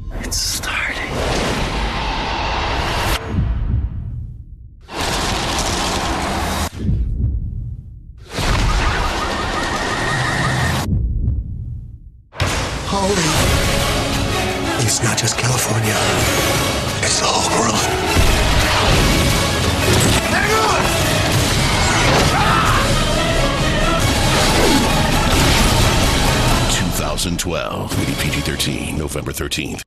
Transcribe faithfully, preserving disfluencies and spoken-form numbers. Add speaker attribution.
Speaker 1: It's starting.
Speaker 2: Holy. It's not just California. It's the whole world. Hang on!
Speaker 3: twenty twelve, rated P G thirteen, November thirteenth.